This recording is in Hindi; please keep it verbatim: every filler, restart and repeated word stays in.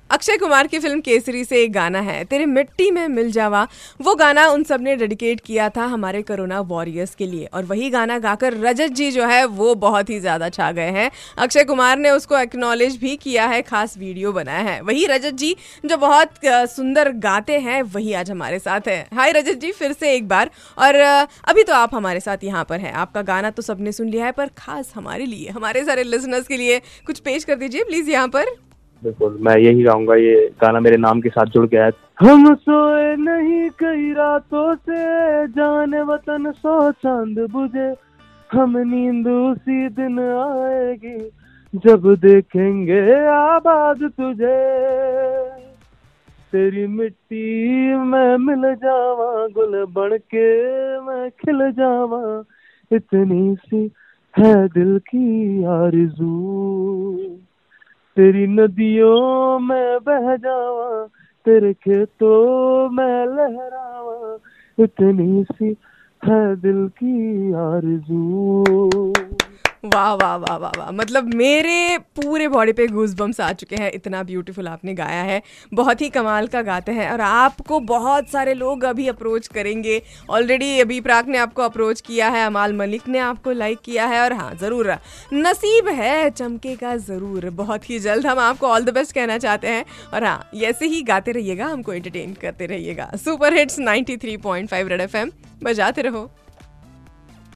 अक्षय कुमार की फिल्म केसरी से एक गाना है तेरे मिट्टी में मिल जावा। वो गाना उन सब ने डेडिकेट किया था हमारे कोरोना वॉरियर्स के लिए, और वही गाना गाकर रजत जी जो है वो बहुत ही ज्यादा छा गए हैं। अक्षय कुमार ने उसको एक्नॉलेज भी किया है, खास वीडियो बनाया है। वही रजत जी जो बहुत सुंदर गाते हैं वही आज हमारे साथ है। हाय रजत जी, फिर से एक बार। और अभी तो आप हमारे साथ यहाँ पर हैं, आपका गाना तो सबने सुन लिया है, पर खास हमारे लिए, हमारे सारे लिसनर्स के लिए कुछ पेश कर दीजिए प्लीज यहाँ पर। बिल्कुल, मैं यही गाऊंगा। ये गाना मेरे नाम के साथ जुड़ गया है। हम सोए नहीं कई रातों से, जाने वतन सौ चांद बुझे, हम नींद उसी दिन आएगी जब देखेंगे आबाद तुझे। तेरी मिट्टी में मिल जावा, गुल बन के मैं खिल जावा, इतनी सी है दिल की आरज़ू। तेरी नदियों में बह जावा, तेरे खेतों में लहरावा, इतनी सी है दिल की आरज़ू। वाह वाह वाह वाह वाह, मतलब मेरे पूरे बॉडी पे गूज बम्स आ चुके हैं। इतना ब्यूटीफुल आपने गाया है, बहुत ही कमाल का गाते हैं। और आपको बहुत सारे लोग अभी अप्रोच करेंगे। ऑलरेडी अभी प्राक ने आपको अप्रोच किया है, अमाल मलिक ने आपको लाइक किया है, और हाँ ज़रूर नसीब है चमकेगा ज़रूर। बहुत ही जल्द हम आपको ऑल द बेस्ट कहना चाहते हैं। और हाँ, ऐसे ही गाते रहिएगा, हमको एंटरटेन करते रहिएगा। Super hits ninety three point five red F M बजाते रहो।